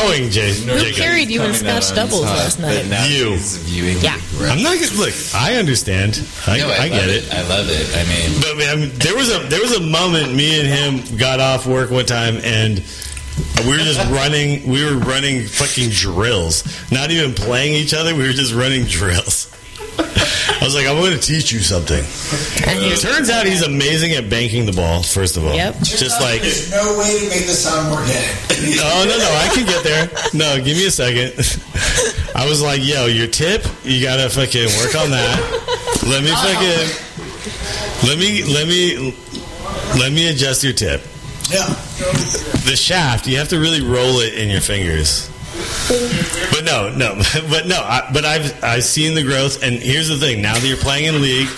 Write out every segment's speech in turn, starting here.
knowing Jason. Who carried you in Scotch doubles last night? You. Yeah. I'm not gonna look. I understand. I get it. I love it. I mean, but man, there was a moment me and him got off work one time and we were just running. We were running fucking drills. Not even playing each other. We were just running drills. I was like, I'm going to teach you something. It turns out he's amazing at banking the ball, first of all. Yep. Just like... There's no way to make this sound more gay. Oh, no, I can get there. No, give me a second. I was like, yo, your tip, you got to fucking work on that. Let me adjust your tip. Yeah. The shaft, you have to really roll it in your fingers. But I've seen the growth, and here's the thing: now that you're playing in league,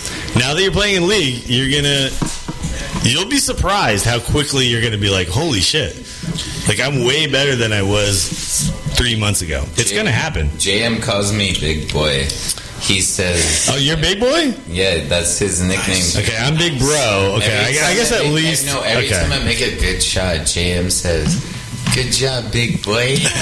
you'll be surprised how quickly you're gonna be like, holy shit! Like I'm way better than I was 3 months ago. It's gonna happen. JM calls me Big Boy. He says, "Oh, you're Big Boy." Yeah, that's his nickname. Okay, I'm Big Bro. Okay, I guess at least. No, every time I make a good shot, JM says, "Good job, Big Boy." Yeah.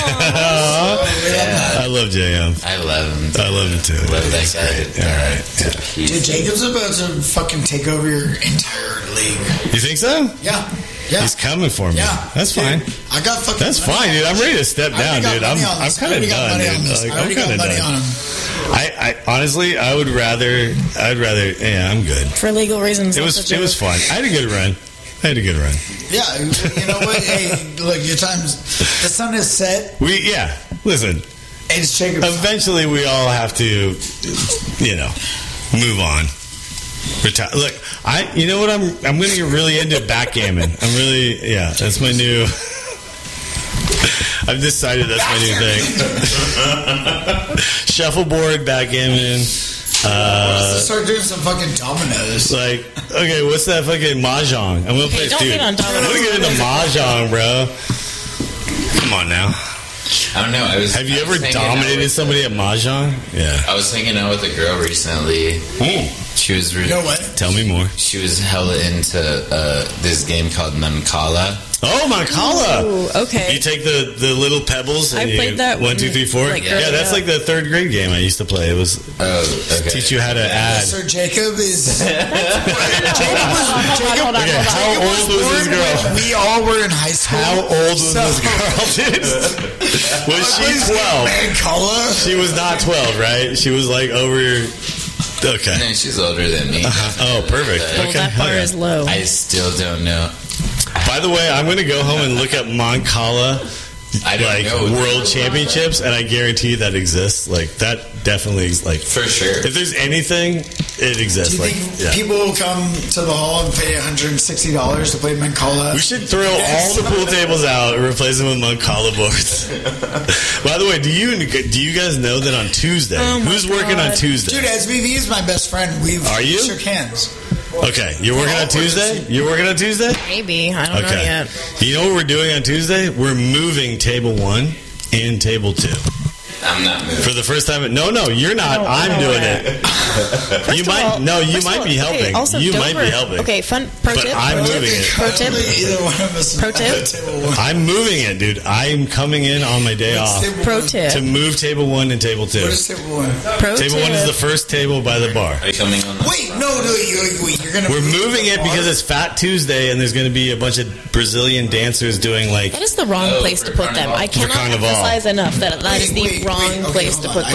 I love JM. I love him. I love him too. Love that guy. All right. Dude, Jacob's about to fucking take over your entire league. You think so? Yeah. He's coming for me. Yeah. That's dude, fine. I got fucking. That's fine, dude. I'm ready to step down, dude. I'm kind of done, dude. I'm kind of done. I honestly, I'd rather. Yeah, I'm good. For legal reasons. It was fun. I had a good run. Yeah, you know what? Hey, look, your time's. The sun is set. Listen. It's Jacob's. Eventually, we all have to, move on. Retire. Look, you know what? I'm going to get really into backgammon. That's my new. I've decided that's my new thing. Shuffleboard, backgammon. Start doing some fucking dominoes. Like, okay, what's that fucking mahjong? I'm gonna play, dude. I'm gonna get into mahjong, bro. Come on now. I don't know. Have you ever dominated somebody at mahjong? Yeah. I was hanging out with a girl recently. She was really. You know what? Tell me more. She was hella into this game called Mancala. Oh, Mancala! Ooh, okay. You take the little pebbles and I played that 1, 2, 3, 4. Like, that's like the third grade game I used to play. It was teach you how to add. Sir Jacob is. Hold on. How old was this girl? We all were in high school. How old was this girl, dude? Was she 12? Mancala? She was not 12, right? She was like over. Okay. No, she's older than me. Oh, perfect. Well, that bar is low. I still don't know. By the way, I'm going to go home and look up Mancala World Championships, and I guarantee that exists. Like, that definitely is, like... For sure. If there's anything, it exists. Do you think people will come to the hall and pay $160 to play Mancala? We should throw all the pool tables out and replace them with Mancala boards. By the way, do you guys know that on Tuesday... who's working on Tuesday? Dude, SBV is my best friend. Are you? Shook hands. Okay, you're working on Tuesday? You're working on Tuesday? Maybe. I don't know yet. You know what we're doing on Tuesday? We're moving table 1 and table 2. I'm not moving. For the first time. No, you're not. I'm doing it. You might be helping. Also, you might be helping. Okay, pro tip. I'm moving it. Pro tip. Either one of us. Pro tip. I'm moving it, dude. I'm coming in on my day off. Pro tip. To move table 1 and table 2. What is table 1? Table 1 is the first table by the bar. Are you coming on? Wait, no, you're gonna. We're moving it because it's Fat Tuesday, and there's going to be a bunch of Brazilian dancers doing like. That is the wrong place to put them. I cannot emphasize enough that is the wrong place to put them.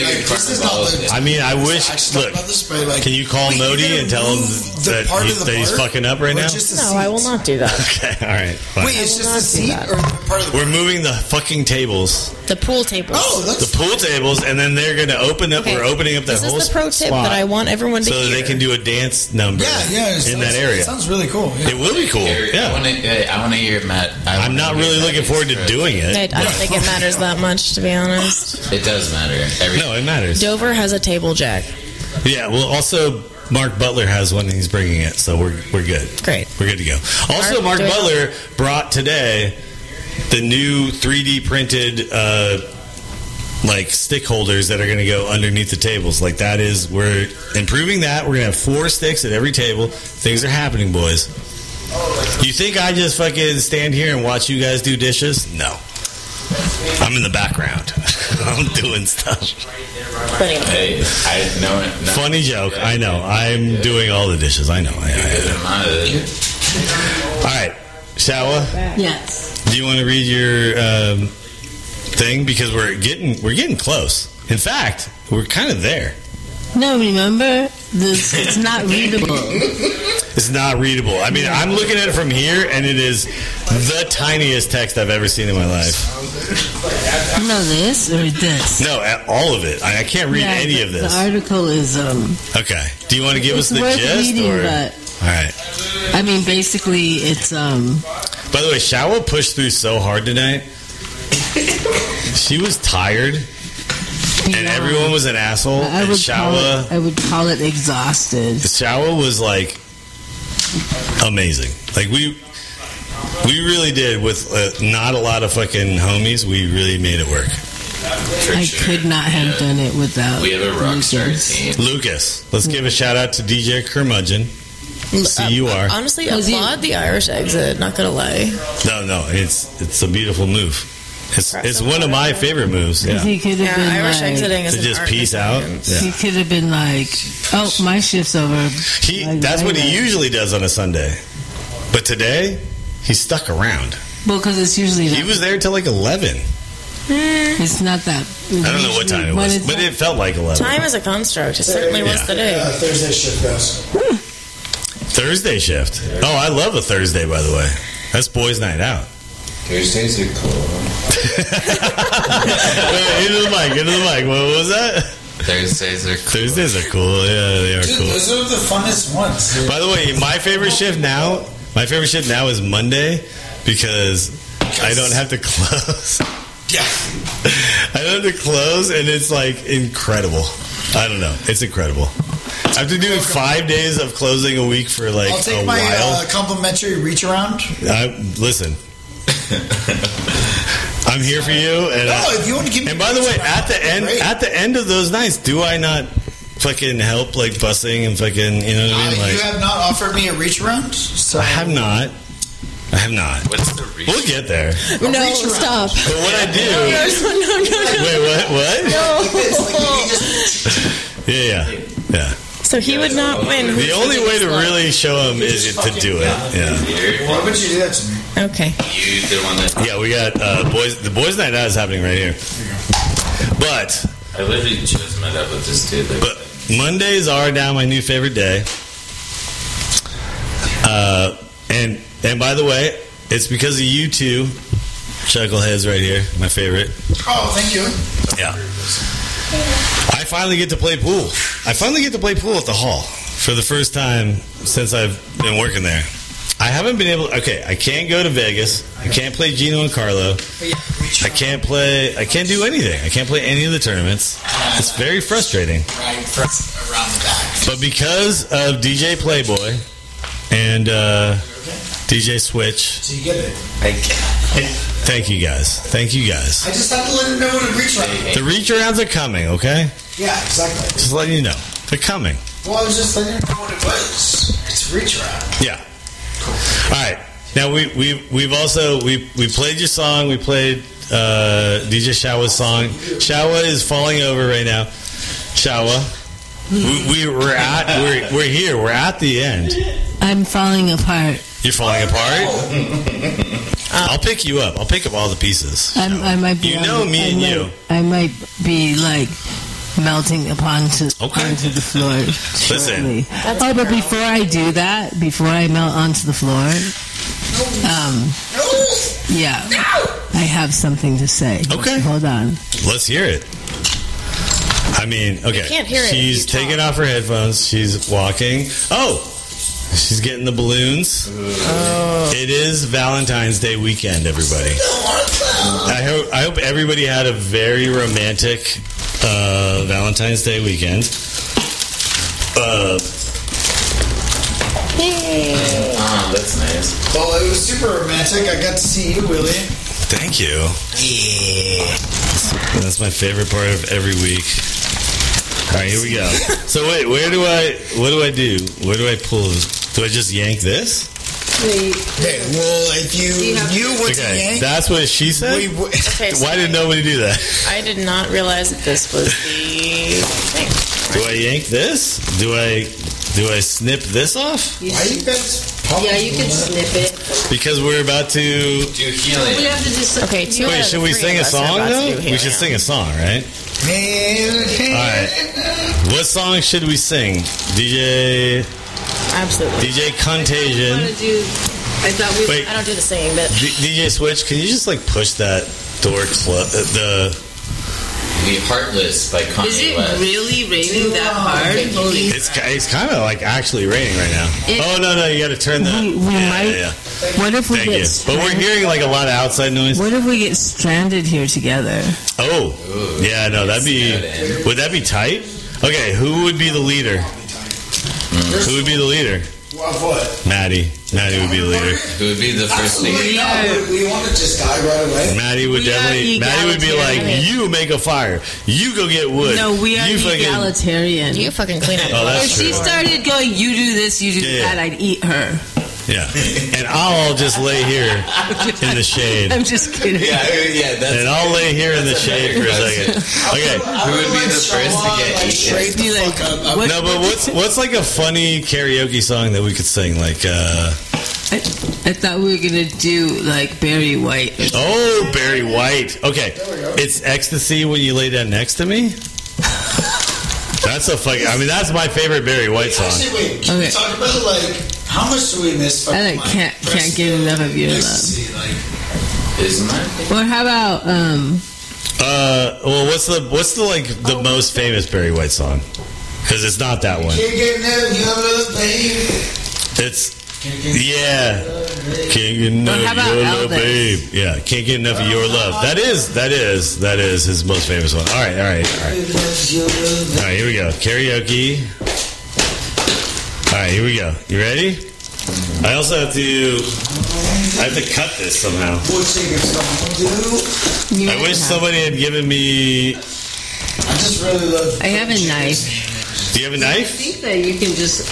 I mean, I wish. Look, can you call Modi and tell him that he's fucking up right now? No, I will not do that. Okay, all right. Fine. Wait, it's just a seat or part of the. We're moving the fucking tables. The pool tables. Oh, that's the pool tables, and then they're going to open up. Okay. We're opening up that whole spot. This is the pro tip that I want everyone to hear. So that they can do a dance number. In that area. It sounds really cool. Yeah. It will be cool. Yeah. I want to hear Matt. I'm not really looking forward to doing it. I don't think it matters that much, to be honest. It does matter. No, it matters. Dover has a table jack. Yeah. Well, also Mark Butler has one, and he's bringing it, so we're good. Great. We're good to go. Also, Mark Butler brought today the new 3D printed like stick holders that are going to go underneath the tables. Like that is, we're improving that. We're going to have 4 sticks at every table. Things are happening, boys. You think I just fucking stand here and watch you guys do dishes? No. I'm in the background. I'm doing stuff. Hey, I know it. No. Funny joke. I know. I'm doing all the dishes. I know. All right. Shawa? Yes. Do you want to read your thing? Because we're getting close. In fact, we're kind of there. No, remember? It's not readable. It's not readable. I mean, I'm looking at it from here, and it is the tiniest text I've ever seen in my life. No, this or this? No, all of it. I can't read any of this. The article is... Okay. Do you want to give us the gist? Reading, or? But, all right. I mean, basically, it's... By the way, Shawa pushed through so hard tonight. She was tired. And everyone was an asshole. I would call it exhausted. Shawa was like amazing. Like we really did with not a lot of fucking homies. We really made it work. I could not have done it without. We have a rock star team. Lucas, let's give a shout out to DJ Curmudgeon. CUR. Honestly, applaud the Irish exit. Not gonna lie. No, it's a beautiful move. It's one of my favorite moves. Yeah. He could have been Irish like, exiting is to just peace out. Yeah. He could have been like, "Oh, my shift's over." That's what he usually does on a Sunday, but today he stuck around. Well, because it's usually he was there till like 11. It's not that. I don't know what time it was, but it felt like 11. Time is a construct. It certainly was today. Thursday shift goes. Thursday shift. Oh, I love a Thursday, by the way. That's boys' night out. Thursdays are cool. Into the mic. What was that? Thursdays are cool. Thursdays are cool. Yeah, they are cool. Those are the funnest ones. Dude. By the way, my favorite shift now is Monday because I don't have to close. Yeah. I don't have to close, and it's like incredible. I don't know. It's incredible. After doing 5 days of closing a week for like I'll take a my while. complimentary reach around. Listen. I'm here for you, and if you want to give me. And by the way, at the end of those nights, do I not fucking help like bussing and fucking, you know what I mean? Like, you have not offered me a reach around. So I have not. What's the reach? We'll get there. No, stop. But what I do? No. Wait, what? No. Yeah. So he would not win. The only way to really show him is to do it. Yeah. Why would you do that to me? Okay. You the one that. Yeah, we got the boys' night out is happening right here. But I literally just met up with this dude. But Mondays are now my new favorite day. And by the way, it's because of you two chuckleheads right here, my favorite. Oh, thank you. Yeah. I finally get to play pool. I finally get to play pool at the hall for the first time since I've been working there. I haven't been able. Okay, I can't go to Vegas. I can't play Gino and Carlo. I can't do anything. I can't play any of the tournaments. It's very frustrating. Right around the back. But because of DJ Playboy and DJ Switch, So you get it. thank you guys. I just have to let him know what a reach around. The reach arounds are coming. Okay, Yeah, exactly. just letting you know they're coming. Well, I was just letting him know what it was. It's a reach around. Yeah. All right. Now we've also played your song. We played DJ Shawa's song. Shawa is falling over right now. Shawa, we're here. We're at the end. I'm falling apart. You're falling apart. I'll pick you up. I'll pick up all the pieces. I might be. You know me and you. I might be like melting onto the floor. Listen. But before I do that, before I melt onto the floor, I have something to say. Okay. Hold on. Let's hear it. I mean, okay. You can't hear it. She's taking off her headphones. She's walking. Oh, she's getting the balloons. Oh. It is Valentine's Day weekend, everybody. I hope everybody had a very romantic Valentine's Day weekend. That's nice. Well, it was super romantic. I got to see you, Willie. Thank you. Yeah. That's my favorite part of every week. All right, here we go. So wait, what do I do? Where do I pull? Do I just yank this? Okay, well, if you knew what to yank... That's what she said? Why did nobody do that? I did not realize that this was the thing. Do I yank this? Do I snip this off? Why you guys... Yeah, you can snip it. Because we're about to... Do healing. We have to just... Okay, wait, should we sing a song, though? We should sing a song, right? Alright. What song should we sing? DJ... Absolutely. DJ Contagion. I don't do the singing, but... DJ Switch, can you just, like, push that door We Heartless by Kanye West. Is it really raining that hard? It's kind of like actually raining right now. No, you got to turn the... We might... What if we Thank get you. stranded? But we're hearing like a lot of outside noise. What if we get stranded here together? Oh. Ooh, yeah, no, that'd be... Would that be tight? Okay, who would be the leader? Who would be the leader? What? Maddie. Maddie would be the leader. Who would be the first leader? We want to just die right away. Maddie would definitely... Maddie would be like, you make a fire. You go get wood. No, we are egalitarian. You fucking clean up. Oh, that's if true. she started going, you do this, you do that, I'd eat her. Yeah. And I'll just lay here in the shade. I'm just kidding. Yeah, that's... And I'll lay here in the shade for a second. Okay. Who would be the first to get eaten? No, but what's like a funny karaoke song that we could sing? Like, I thought we were going to do, like, Barry White. Oh, Barry White. Okay. It's Ecstasy When You Lay Down Next to Me? That's a fucking... I mean, that's my favorite Barry White song. Actually, wait. Can we talk about, like, how much do we miss? I can't get enough of your love. Well, how about, well, what's the like, the most famous Barry White song? Because it's not that one. Can't get enough of your love, babe. It's... Yeah. Can't get enough of your love, babe. Yeah, can't get enough of your love. That is his most famous one. All right. All right, here we go. Karaoke. All right, here we go. You ready? I also have to cut this somehow. I wish somebody had given me... I just really love... I have a knife. Do you have a knife? I think that you can just...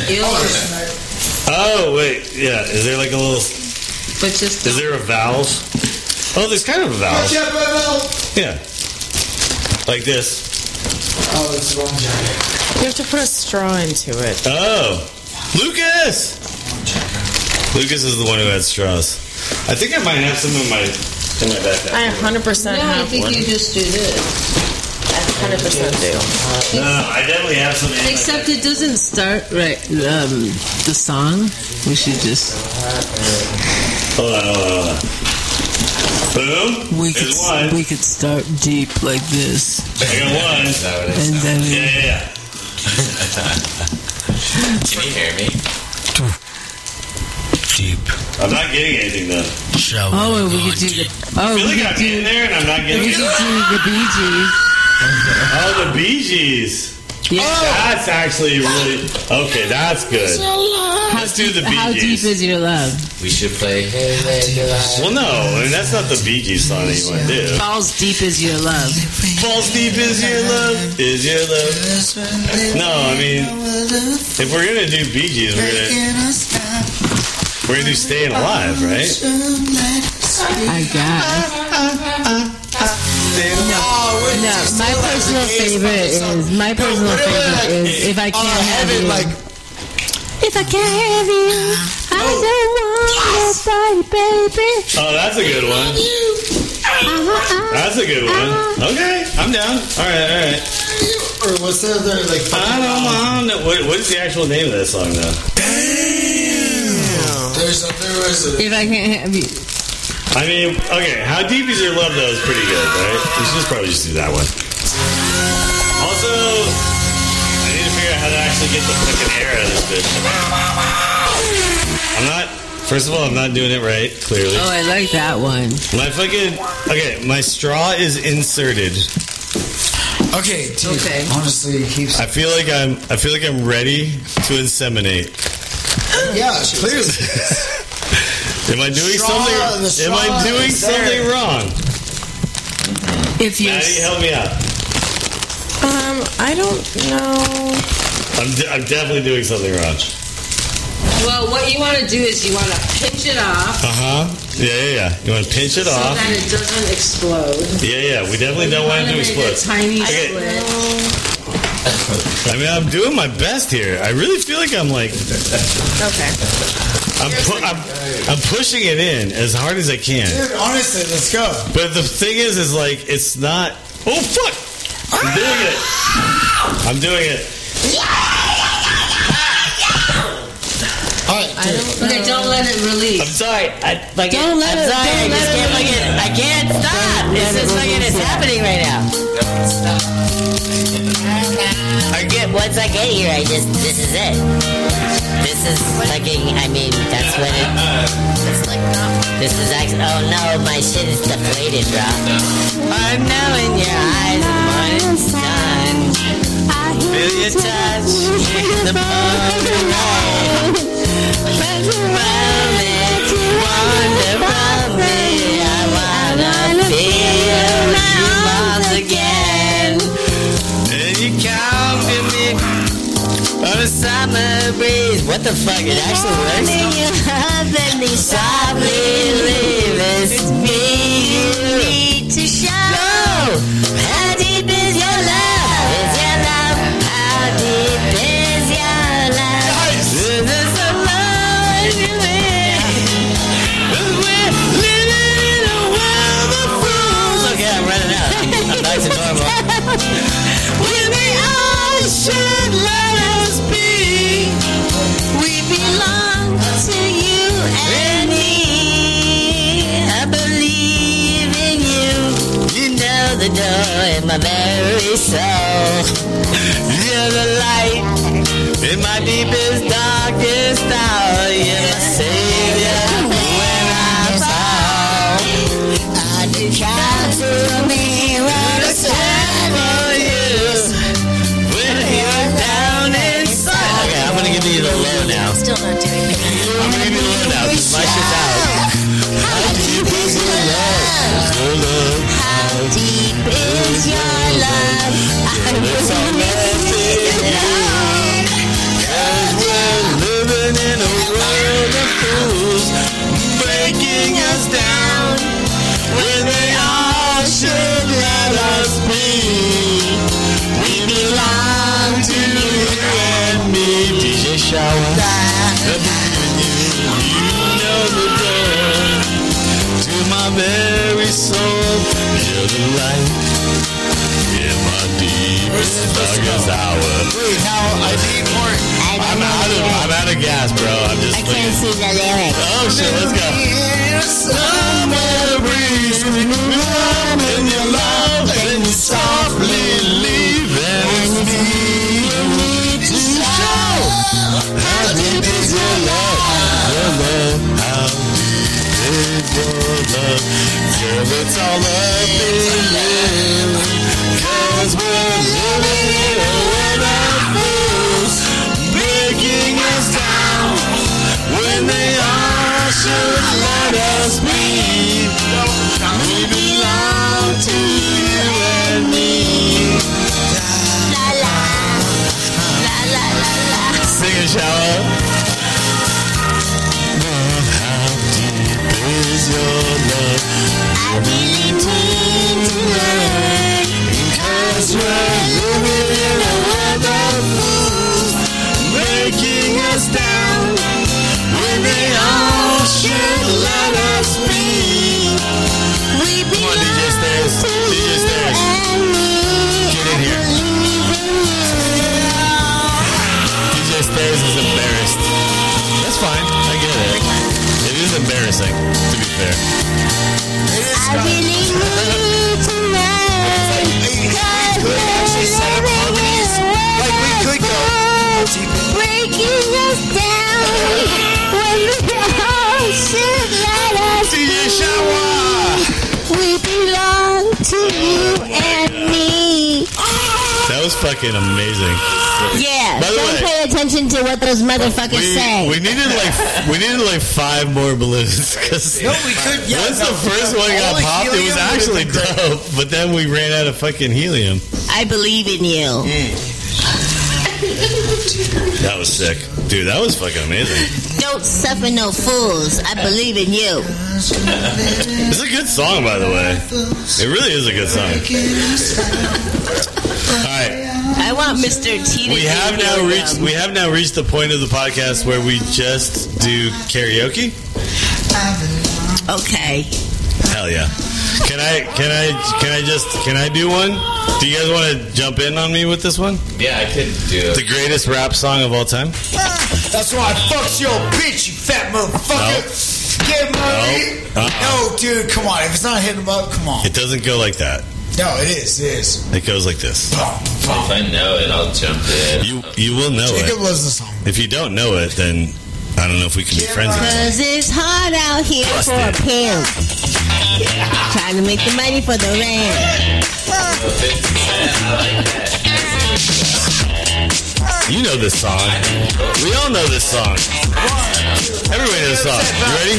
Oh, wait. Yeah. Is there like a little... But just... Is there a valve? Oh, there's kind of a valve. Yeah. Like this. Oh, it's the wrong jacket. You have to put a straw into it. Oh. Lucas! Lucas is the one who had straws. I think I might have some in my backpack. I 100% have I think one. you just do this. I 100% do. No, I definitely have some in my Except it doesn't start right. The song. We should just. Hold on. Boom. We could start deep like this. I got one. And then Yeah. Can you hear me? Deep. I'm not getting anything though. and we could do the. I feel like I'm getting there and I'm not getting We it. could do the Bee Gees. Oh, the Bee Gees. Yeah. That's actually really... Okay, that's good. Let's do the Bee How Gees. deep is your love? We should play Hey Regular. Well, no. I mean, that's not the Bee Gees song that you want to do. Balls deep is your love. Balls deep is your love. Is your love. No, I mean, if we're going to do Bee Gees, we're going to do Staying Alive, right? I guess. No, my personal favorite is If I Can't Have You. If I can't have you, I don't want nobody, baby. Oh, that's a good one. That's a good one. Okay, I'm down. All right. Or what's the other, like... I don't want... What is the actual name of that song, though? Damn. There was a... If I Can't Have You. I mean, okay, How Deep Is Your Love, though, is pretty good, right? We should probably just do that one. Also, I need to figure out how to actually get the fucking air out of this bitch. First of all, I'm not doing it right, clearly. Oh, I like that one. My straw is inserted. Okay, honestly, keeps... I feel like I'm ready to inseminate. Yeah, clearly. Am I doing something wrong? If you Maddie, help me out. I don't know. I'm definitely doing something wrong. Well, what you want to do is you want to pinch it off. Yeah. You want to pinch it off. So that it doesn't explode. Yeah. We definitely don't want it to explode. Tiny split. I mean, I'm doing my best here. I really feel like I'm like... Okay. I'm pushing it in as hard as I can. Dude, honestly, let's go. But the thing is like, it's not... Oh, fuck! I'm doing it. All right, Okay, don't let it release. I'm sorry. I can't stop. It's happening right now. Don't stop. Once I get here, this is it. This is fucking, I mean, that's when it... It's like not... This is actually... Oh no, my shit is deflated, bro. I know in your eyes the morning sun. Feel your touch in the morning light. Wander from me. I wanna feel you once again. And you come to me on a summer breeze. What the fuck? It actually works. And they softly leave us. Me, you need to show how deep is your love. Is your love? How deep is your love? Is this a love you live? We're living in a world of fools. Okay, I'm running out. I'm back to normal. When we all should let us be, we belong to you and me. I believe in you. You know the door in my very soul. You're the light in my deepest, darkest hour. You're my savior when I fall. I did come to me when I stand for you. When you're down inside. Okay, I'm gonna give you the low now. Still not doing it. I'm gonna give you the low now because my shit's out. How deep is your love? How deep is your love? I will never know. 'Cause we're living in a world of fools, breaking us down when they all should let us be. We belong to you and me. DJ Shower. You know the door to my very soul. You're the light in my deepest, darkest hour. Wait, now I need more. I'm out of gas, bro. I'm just I can't see the lyrics. Oh shit, let's go. Somewhere breeze, warm in your love, and you softly leave and me to show how deep is your love, how deep is your love. Girl, it's all up in you, 'cause we're living in a world of fools, breaking us down when they all should let us be. We belong to you and me. La la, la la la la. Sing it, Shower. How deep is your love? I really need to learn, 'cause we're living in a world of fools, breaking us down when they all should let us be. We belong to you and me. Get in here. DJ Stairs is embarrassed. That's fine. I get it. It is embarrassing, to be fair. I really need to learn. We could actually set up harmonies. Like we could go deep in. Breaking us down when we all should let us be. We belong to you and me. That was fucking amazing. Yeah, By the don't way, pay attention to what those motherfuckers say. We needed like 5 more balloons because No, we could. Yeah, once the first one got all popped, it was helium actually would've been great. dope. But then we ran out of fucking helium. I believe in you. That was sick. Dude, that was fucking amazing. Don't suffer no fools. I believe in you. It's a good song, by the way. It really is a good song. All right. I want Mr. T to We have now reached the point of the podcast where we just do karaoke. Okay. Hell yeah. Can I do one? Do you guys want to jump in on me with this one? Yeah, I could do it. The greatest rap song of all time? That's why I fucked your bitch, you fat motherfucker. Get money. No, dude, come on. If it's not hitting him up, come on. It doesn't go like that. No, it is. It goes like this. If I know it, I'll jump in. You will know Jacob it. loves the song. If you don't know it, then I don't know if we can be friends anymore. Cause it's hard out here for a pimp. Trying to make the money for the rent. You know this song. We all know this song. Everybody knows this song. You ready?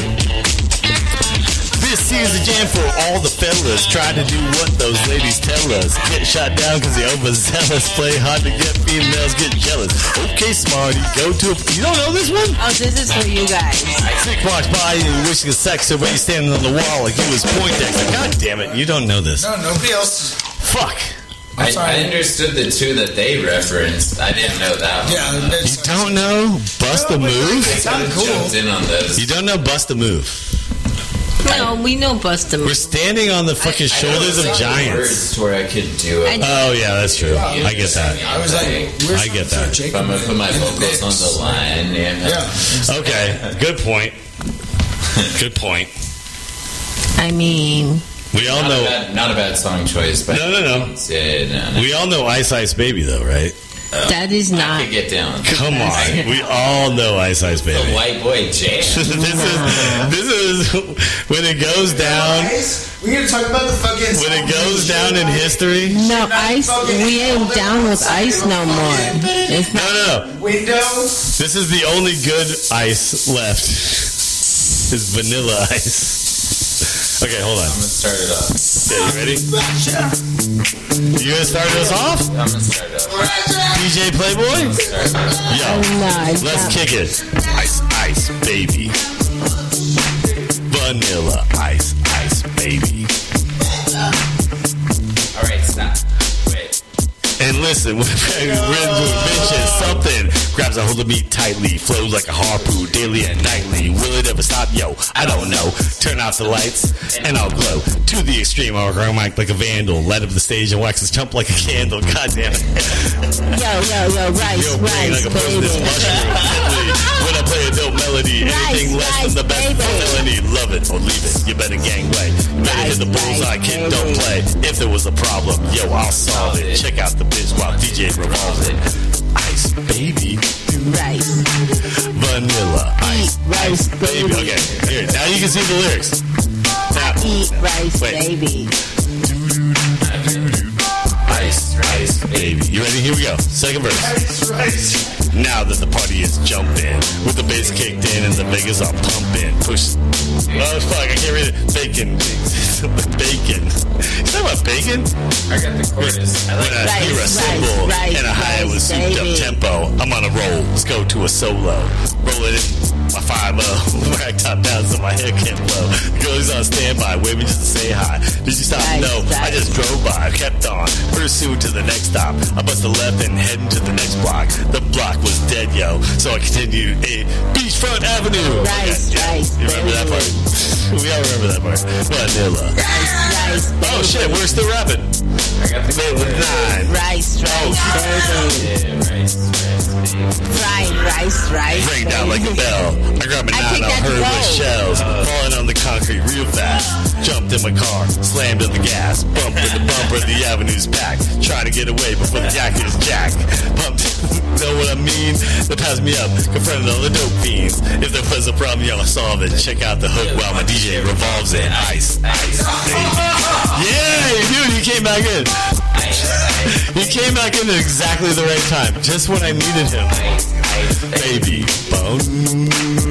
This here's a jam for all the fellas. Try to do what those ladies tell us. Get shot down because they overzealous. Play hard to get females, get jealous. Okay, smarty, go to a... You don't know this one? Oh, this is for you guys. Sick watch by you wishing a sex over you standing on the wall like you was Poindexter. God damn it, you don't know this. No, nobody else. Fuck. I understood the two that they referenced. I didn't know that one. Yeah, You don't know Bust a Move? I could have jumped in on those. You don't know Bust a Move? No, we know Busta. We're standing on the fucking shoulders of giants. Words where I could do it. Oh yeah, that's true. I get that. I was like, I get that. If I'm gonna put my vocals on the line, Yeah. Okay, good point. Good point. I mean, We all know. Not a bad song choice, but No. no. We all know Ice Ice Baby though, right? that is I not. could get down. Come on, we all know Ice Ice The Baby. white boy jam. This is when it goes down. We're gonna talk about the fucking. When it goes down in history. No, Ice. We ain't down with Ice no more. It's not. No. Window. This is the only good ice left. Is Vanilla Ice. Okay, hold on. I'm gonna start it off. Yeah, you ready? You gonna start us off? I'm gonna start it off. DJ Playboy? Yo, let's kick it. Ice, ice, baby. Vanilla ice, ice, baby. Alright, stop. Wait. And listen, when Renzo mentions something, grabs a hold of me tightly, flows like a harpoon daily and nightly. Will it ever stop? Yo, I don't know. Turn out the lights and I'll glow to the extreme. I'll rock mic like a vandal, light up the stage and wax his chump like a candle. God damn it. Yo, rice, Yo, brain like a poisonous mushroom. When I play a dope melody, anything less than the best melody, love it or leave it. You better gangway. Better hit the bullseye, kid, don't play. If there was a problem, yo, I'll solve it. Check out the bitch while DJ revolves it. Ice, baby. rice. Vanilla ice. Rice, baby. Okay, here. Now you can see the lyrics. Now, Eat rice, wait. baby. Ice, ice, baby. You ready? Here we go. Second verse. Ice, rice. Now that the party is jumping, with the bass kicked in and the Vegas are pumping, push. Oh fuck! I can't read it. Bacon, bacon. You talking about bacon? I got the chorus. I like When I hear a cymbal and a high with souped up tempo, I'm on a roll. Let's go to a solo. Roll it in my 5-0. Rack top down so my hair can't blow. Girls on standby, waving just to say hi. Did you stop? No, I just drove by. Kept on, pursued to the next stop. I bust a left and heading to the next block. The block was dead, yo. So I continued a Beachfront Avenue. Rice, rice, You remember that part? We all remember that part. Vanilla. rice, Oh shit, we're still rapping. I got the With chorus. 9. rice, baby. Yeah, rice, baby. Fried rice, Ring down like a bell. I grabbed a I 9 think on that's her with gold. shells. Falling on the concrete real fast. Jumped in my car, slammed on the gas. Bumped in the bumper, the avenue's packed. Try to get away before the jacket is jacked. Pumped, know what I mean? They passed me up, confronted all the dope fiends. If there was a problem, y'all solve it. Check out the hook while my DJ revolves it. Ice, ice, baby. Yeah, dude, he came back in. He came back in at exactly the right time, just when I needed him. Baby bone.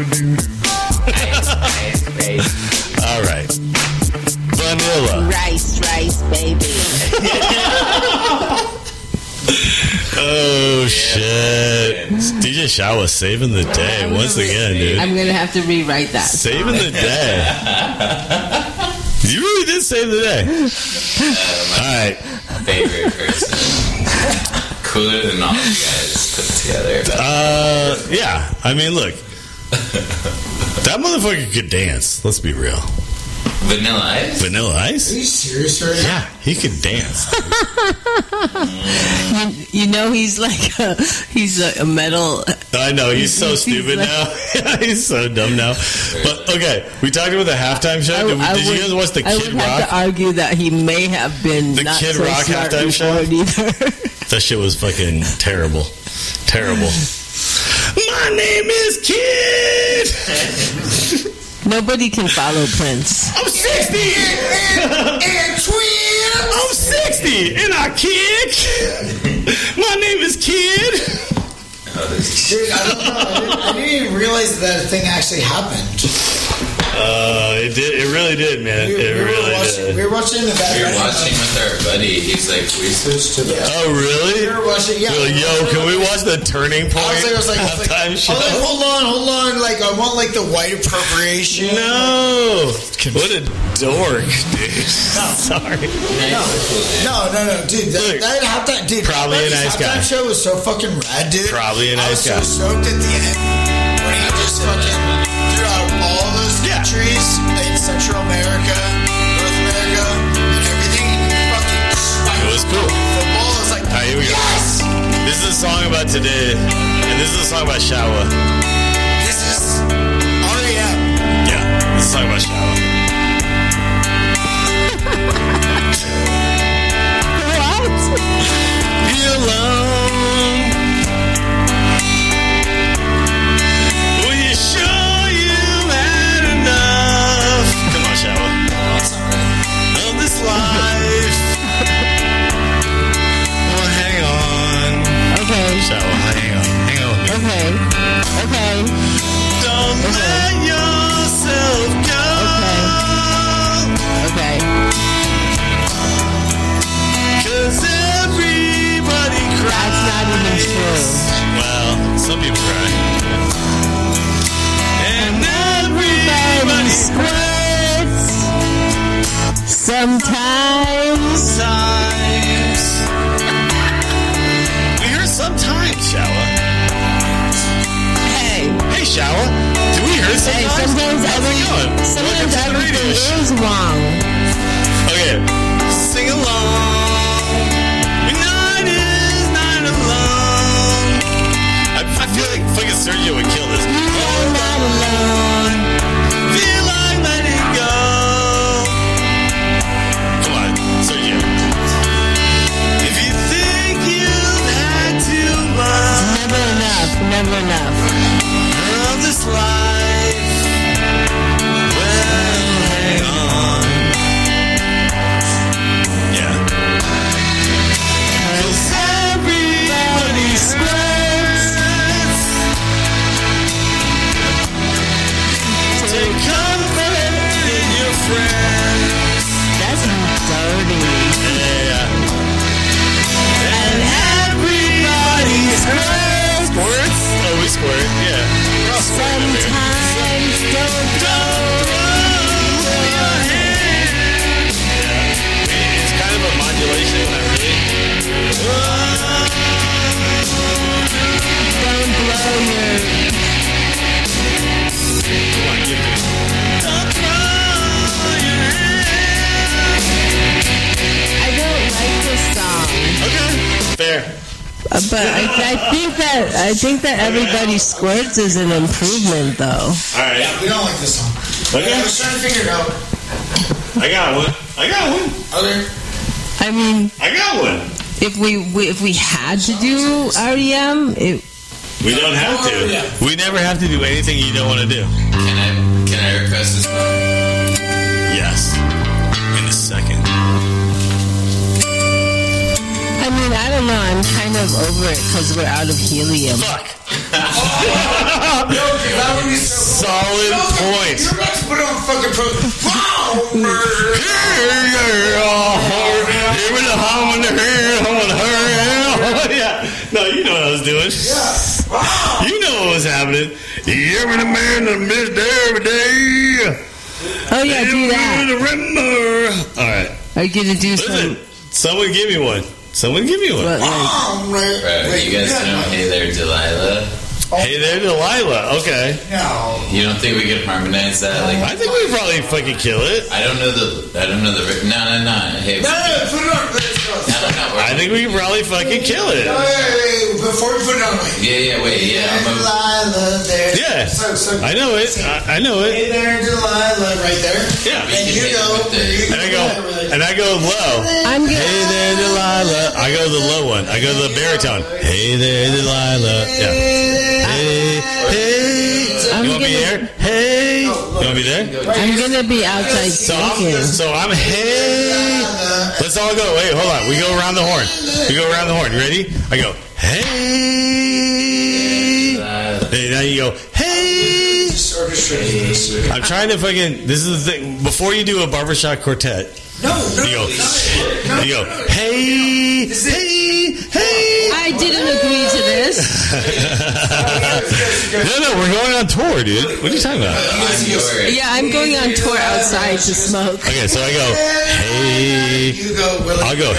All right. Vanilla. rice, baby. Oh Oh shit! DJ Shawa saving the day once again, dude. I'm gonna have to rewrite that. Saving the day. You really did save the day. All right. Favorite person. Cooler than all you guys put together. Yeah. I mean, look. That motherfucker could dance. Let's be real. Vanilla Ice? Vanilla Ice? Are you serious right now? Yeah, he could dance. You know, he's like he's a metal. I know, he's so stupid now. He's so dumb now. But, okay, we talked about the halftime show. Did you guys watch the Kid Rock? I would have to argue that he may have been the not Kid so Rock smart halftime show? Either. That shit was fucking terrible. Terrible. My name is Kid! Nobody can follow Prince. I'm 60 and twin. I'm 60 and I kick. My name is Kid. Dude, I don't know. I didn't even realize that thing actually happened. It did. It really did, man. We were watching in the background. We were watching with our buddy. He's like, we switched to the. Oh, really? We were watching. Yeah. Like, yo, can we watch the Turning Point? I was like, show? hold on. Like, I want like the white appropriation. No. What a dork, dude. Sorry. No, dude. That halftime, dude. Probably a nice guy. Halftime show was so fucking rad, dude. Probably a nice guy. I was so stoked at the end when he just fucking threw out all those countries in Central America, North America, and everything. It was cool. Football is like, all right, here we go. Yes! This is a song about today, and this is a song about Shawa. This is R.E.M. Yeah, this is a song about Shawa. Be alone. Will you sure you've had enough? Come on, Shawa. Of this life. Oh, hang on. Okay. Shawa, hang on with me. Okay. Don't let yourself go. Okay. 'Cause everybody cries. That's not even true. Well, some people cry. And everybody squirts. Sometimes. We heard sometimes, Shawa. Hey, Shawa. Do we hear sometimes? Hey, sometimes everything is wrong. Okay, sing along. Night is night alone. I feel like fucking Sergio would kill this. You're not alone. Feel like letting go. Come on, Sergio. If you think you've had too much, Never enough. Of this life, well, hang on. Yeah. 'Cause everybody squirts. Take comfort in your friends. That's dirty. Yeah. And everybody squirts. Squirts? Oh, we squirt, yeah. We're all squirting over here. Sometimes don't Throw your hand. Yeah. It's kind of a modulation, not really. blow your. Come on, give it to me. Don't throw your hand. I don't like this song. Okay, fair. But I think that everybody squirts is an improvement, though. All right. Yeah, we don't like this song. Okay. I was trying to figure it out. I got one. Okay. I mean, I got one. if we had to do REM, We don't have to. Yeah. We never have to do anything you don't want to do. Can I request this one? Yes. In a second. I mean, I don't know. I'm kind of over it because we're out of helium. Fuck. That would be so Solid point. You're about to put on fucking pro. Yeah. No, you You know what I was doing. Yeah. You know what was happening. You're the man that missed every day. Oh, yeah, do that. Remember. All right. Are you going to do some... Someone give me one. Someone give me one. What, like, Right, you guys know Hey There Delilah? Hey There Delilah. Okay. No. You don't think we could harmonize that? Like, I think we probably fucking kill it. I don't know the. No. Hey, No, put it on. no. I think we could probably fucking kill it. Hey, before you put it on, wait. Yeah. Delilah there. Yeah. So I know it. I know Hey it. there, Delilah, right there. Yeah. And you go. And I go low. I'm good. Hey there, Delilah. I go to the low one. I go to the baritone. Hey there, Delilah. Yeah. Hey. You want to be there? Hey. You want to be there? I'm going to be outside smoking. So I'm hey. Let's all go. Wait, hold on. We go around the horn. You ready? I go, hey. Hey, now you go, hey. I'm trying to fucking. This is the thing. Before you do a barbershop quartet, you go, hey. I didn't agree to this. No, we're going on tour, dude. What are you talking about? Yeah, I'm going on tour outside to smoke. Okay, so I go, hey. I'll go,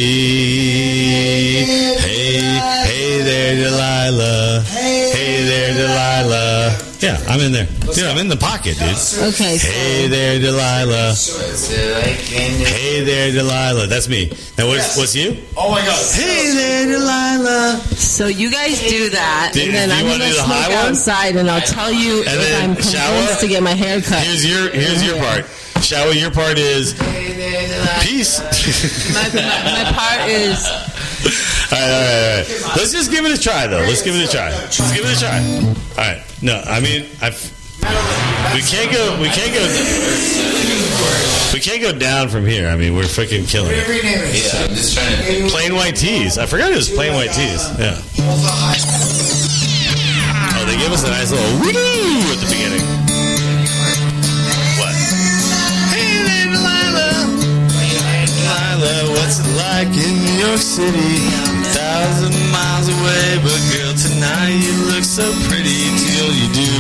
hey there, Delilah. Hey there, Delilah. Yeah, I'm in there. Dude, I'm in the pocket, dude. Okay. Hey there, Delilah. Hey there, Delilah. That's me. Now, what's you? Oh my God. Hey there, Delilah. So you guys do that, Do and then you I'm wanna going to do the smoke high one? outside, and I'll tell you And if then I'm convinced shower? to get my hair cut. Here's your part. Shower, your part is peace. My part is... All right. Let's just give it a try, though. Let's give it a try. All right. No, I mean, we can't go down from here. I mean, we're freaking killing it. Yeah, I'm just trying to think. Plain white tees. I forgot it was plain white tees. Yeah. Oh, they gave us a nice little woo at the beginning. What? Hey there, Delilah. Delilah, what's it like in New York City? 1,000 miles away, but girl, tonight you look so pretty till you do.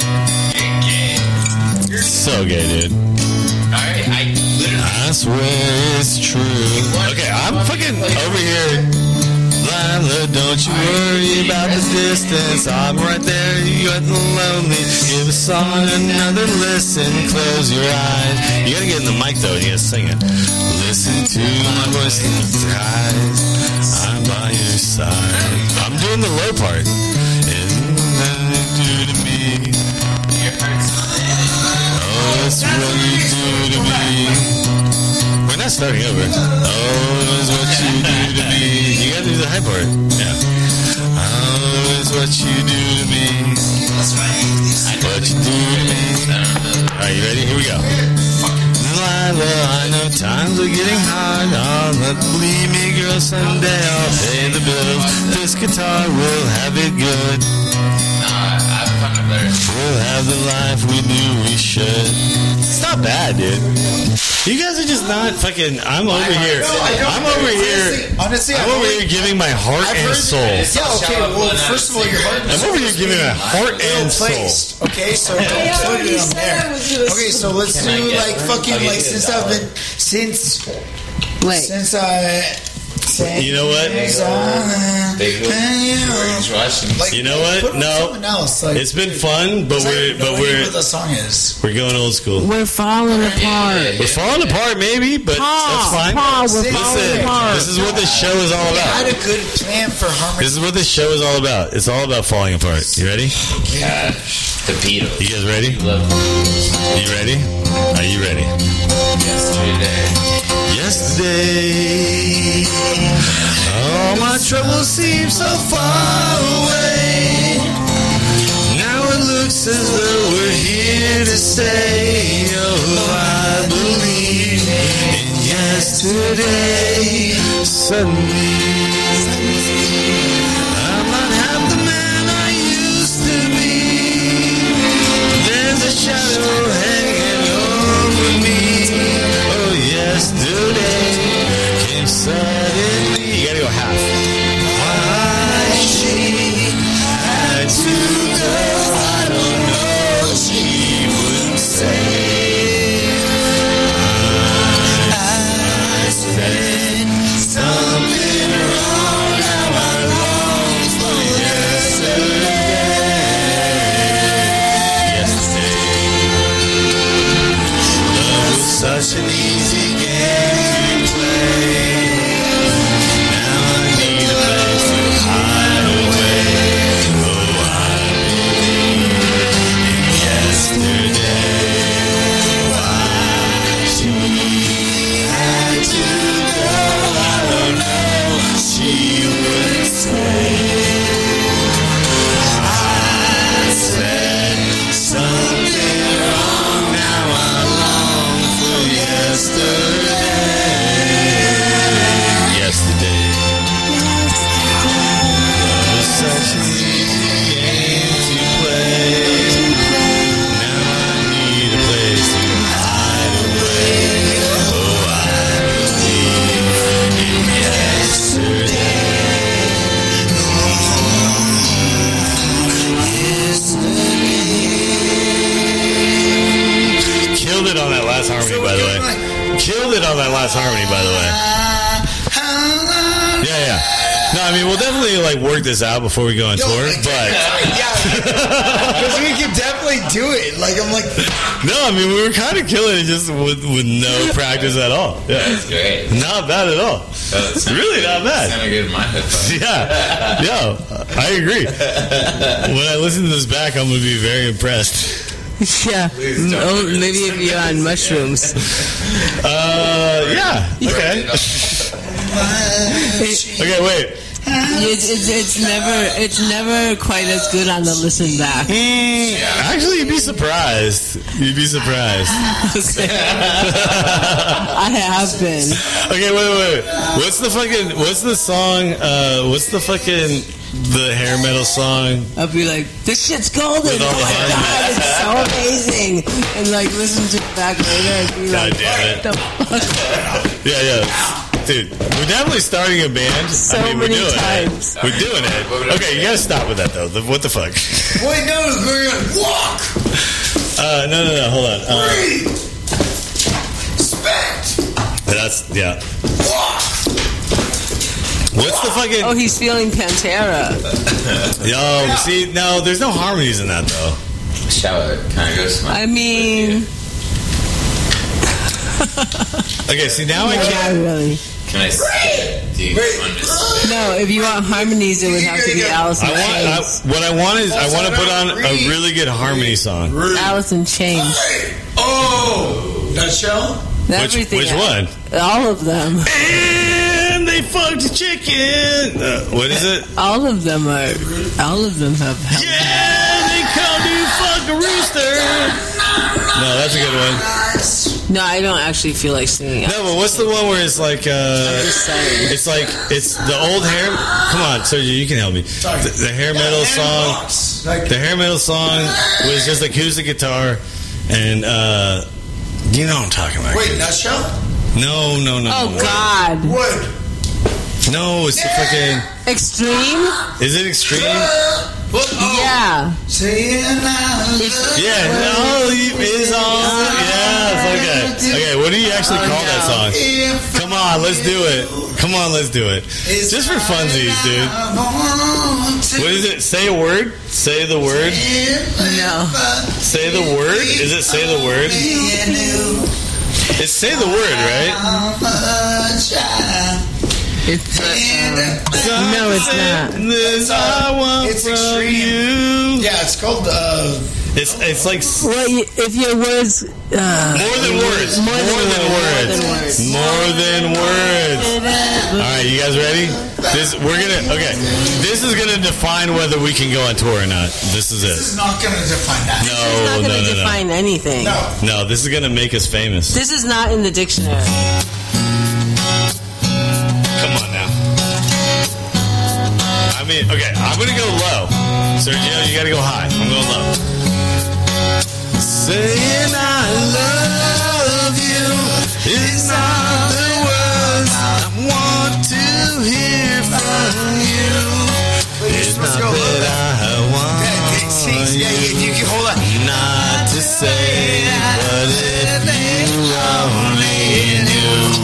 You're so gay, dude. Alright, I swear it's true. Okay, I'm fucking over here. Lila, don't you worry about the distance. I'm right there, you got the lonely. Give a song another listen, close your eyes. You gotta get in the mic though, and you gotta sing it. Listen to my voice in your eyes. I'm by your side. I'm doing the low part. Isn't that you do to me? Oh, it's what you do to me. We're not starting over. Oh, it's what you do to me. You gotta do the high part. Yeah. Oh, it's what you do to me. What you do to me. Alright, you ready? Here we go. Delilah, I know times are getting hard. Oh, but believe me, girl, someday I'll pay the bills. This guitar will have it good. We'll have the life we knew we should. It's not bad, dude. You guys are just not fucking. I'm over here. Honestly, I'm over here giving my heart and soul. Yeah, okay, well, first of all, your heart I'm over here giving my heart and soul. Okay, so don't put it on there. Okay, so let's do like fucking like since I've been You know what? You know what? No, it's been fun, but what the song is. we're going old school. We're falling apart. We're falling apart, maybe, but that's fine. This is what this show is all I about. had a good plan for harmony. This is what this show is all about. It's all about falling apart. You ready? The Beatles. You guys ready? You ready? Are you ready? Yesterday, all my troubles seem so far away. Now it looks as though we're here to stay. Oh, I believe in yesterday. Suddenly, I'm not half the man I used to be. There's a shadow hanging over me. Oh, yesterday came suddenly. You gotta go half. I badass harmony, by the way. Yeah. No, I mean, we'll definitely like work this out before we go on tour, but because we could definitely do it. Like, I'm like, no, I mean, we were kind of killing it just with no practice at all. Yeah, that's great. Not bad at all. Really not bad. Sounded good in my headphones. Yeah, I agree. When I listen to this back, I'm gonna be very impressed. Yeah, maybe if you're on mushrooms. Yeah. Okay. Okay, wait. It's never quite as good on the listen back. Actually, you'd be surprised. I have been. Okay, wait. What's the song? The hair metal song? I'll be like, this shit's golden. Oh my god, it's so amazing. And like, listen to it back later and be like, what the fuck? Yeah. Dude, we're definitely starting a band. So many times. We're doing it. Okay, you gotta stop with that though. What the fuck? Wait, no, we're gonna walk. No, hold on. Respect. Yeah. Walk. What's the fucking... Oh, he's feeling Pantera. Yo, see, no, there's no harmonies in that though. Shower kind of goes. I mean... Okay, see, now I can't... really. Can I say No, if you want harmonies, it would have to be Alice in Chains. What I want is, I want to put on a really good harmony song. Alice in Chains. Oh! Nutshell? Which one? All of them. And they fucked a chicken. What is it? All of them have. Yeah, they called you fuck a rooster. No, that's a good one. No, I don't actually feel like singing it. No, but what's the one where it's like, it's the old hair... Come on, Sergio, you can help me. The hair metal song... The hair metal song was just acoustic guitar, and, you know what I'm talking about. Wait, Nutshell? No. Oh, God. What? No, it's the fucking... Extreme? Is it Extreme? Yeah. Yeah, no, is on. Yes, okay, what do you actually call that song? Come on, let's do it. Just for funsies, dude. What is it? Say a word? Say the word? No. Say the word? Is it say the word? It's say the word, right? It's no, it's not. It's extreme. Yeah, it's called. It's like. Well, if your words. More than words. More than words. All right, you guys ready? This is gonna define whether we can go on tour or not. This is it. This is not gonna define that. This is not gonna define anything. No, this is gonna make us famous. This is not in the dictionary. I mean, okay, I'm gonna go low. Sergio, you gotta go high. I'm going low. Saying I love you is not the words I want to hear from you. It's not that I want you not to say, but if you only knew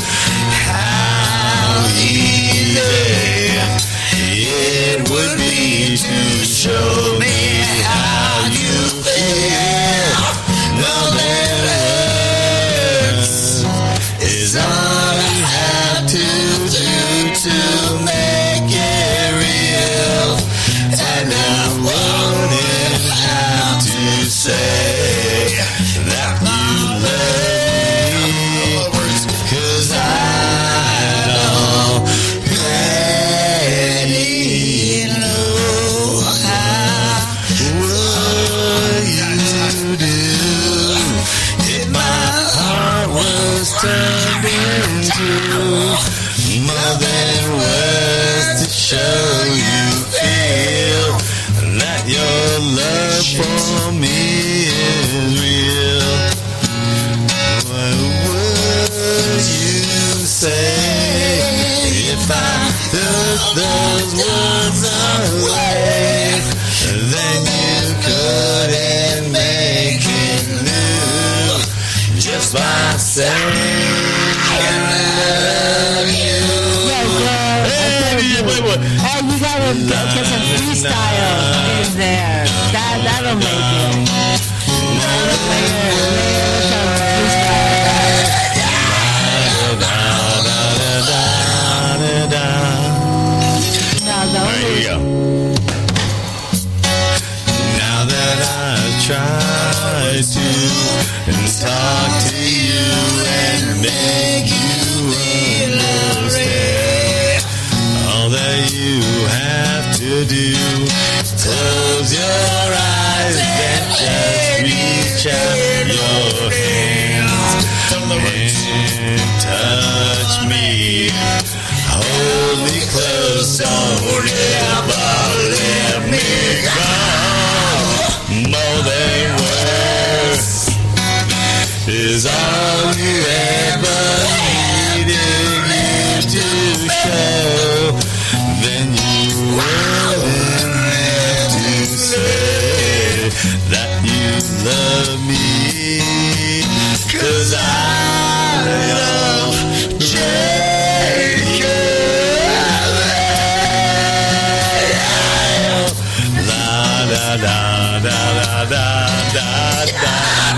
how easy it would be to show me how you feel. Nothing hurts is all you have to do to make it real. And I wouldn't have to say that you love me, 'cause I don't really know how would you do if my heart was turned into more than words to show you feel that your love for me is real. What would you say if I took those words away? Then you couldn't make it new just by saying Don't ever let me go. More than words is all you ever needed you to show. Then you wouldn't have to say that you love me. 'Cause I love Jacob. La da da da da da da da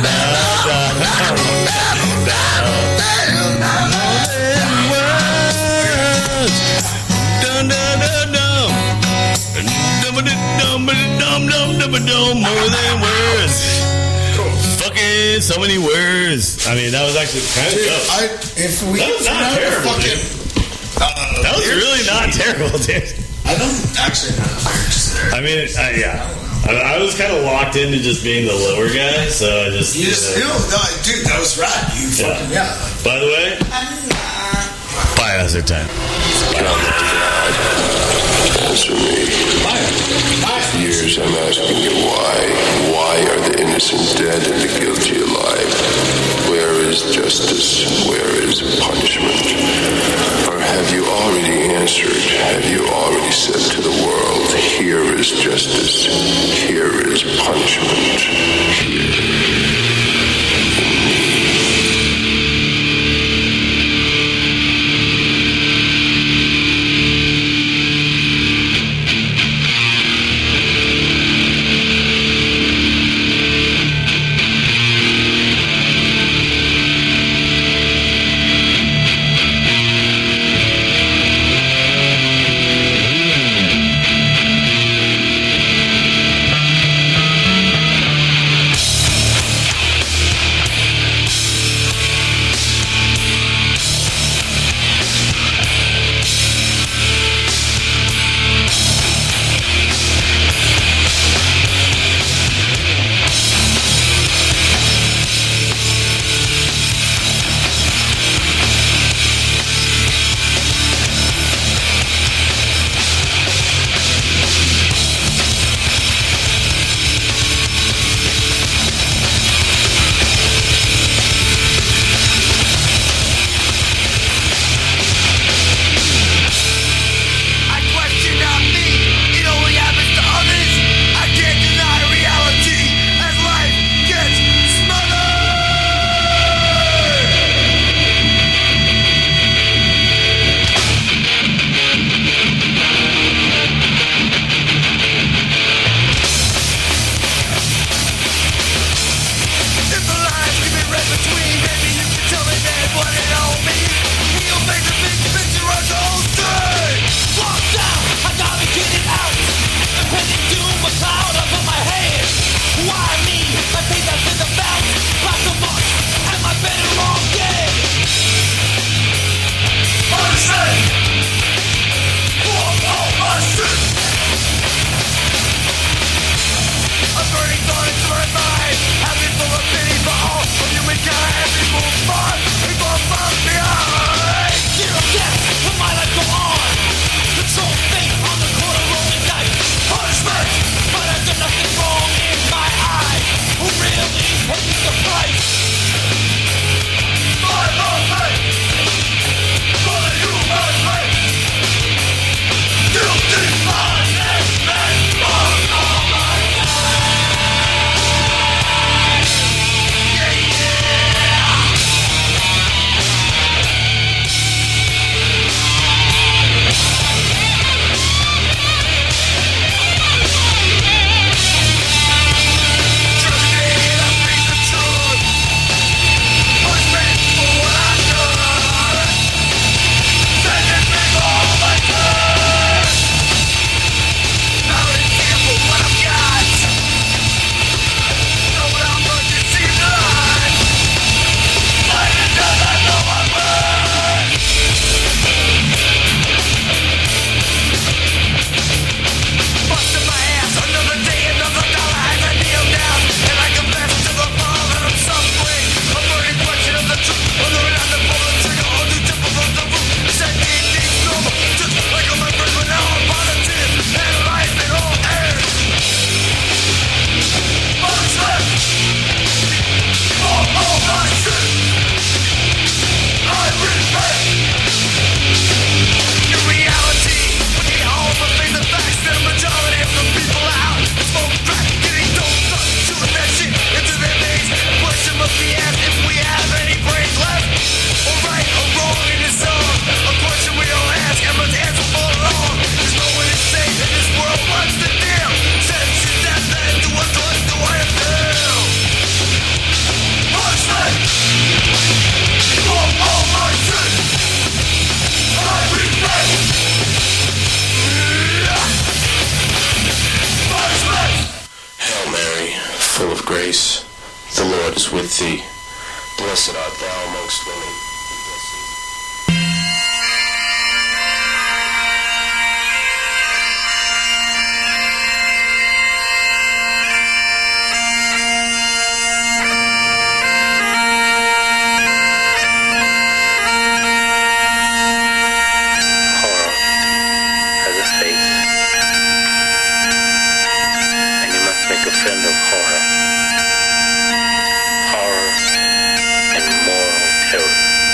more than words. Fucking so many words. I mean, that was actually kind of dope. If we that was not terrible, fucking, that was really not terrible, dude. I don't actually know the lyrics there. I mean, yeah. I was kind of locked into just being the lower guy, so I just... You just knew. No, dude, that was rad. You fucking, yeah. By the way, bye, Hazard Time. Answer me. Years I'm asking you why. Why are the innocent dead and the guilty alive? Where is justice? Where is punishment? Or have you already answered? Have you already said to the world, here is justice, here is punishment, here. see. Blessed art thou amongst women. Horror and moral terror.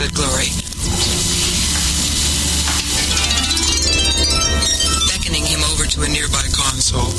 your glory. Beckoning him over to a nearby console.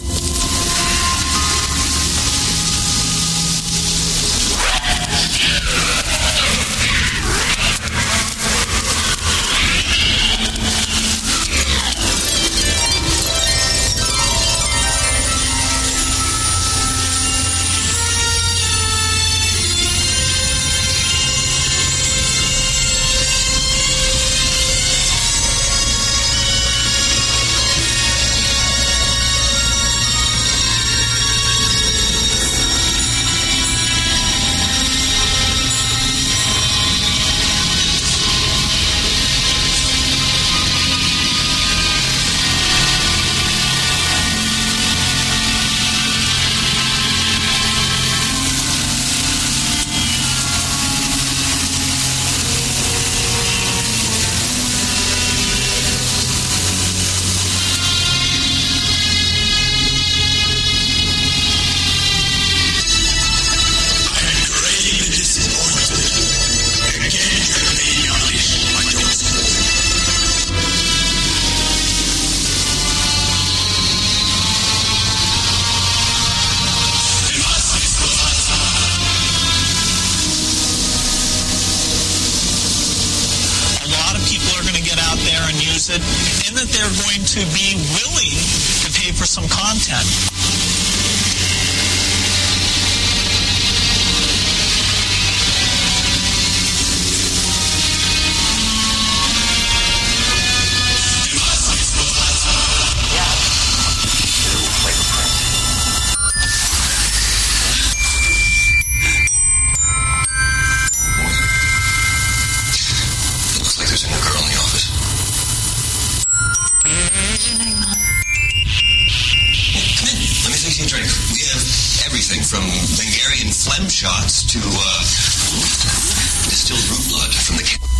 And that they're going to be willing to pay for some content. Looks like there's a new girl in the office. We have everything from Hungarian phlegm shots to distilled root blood from the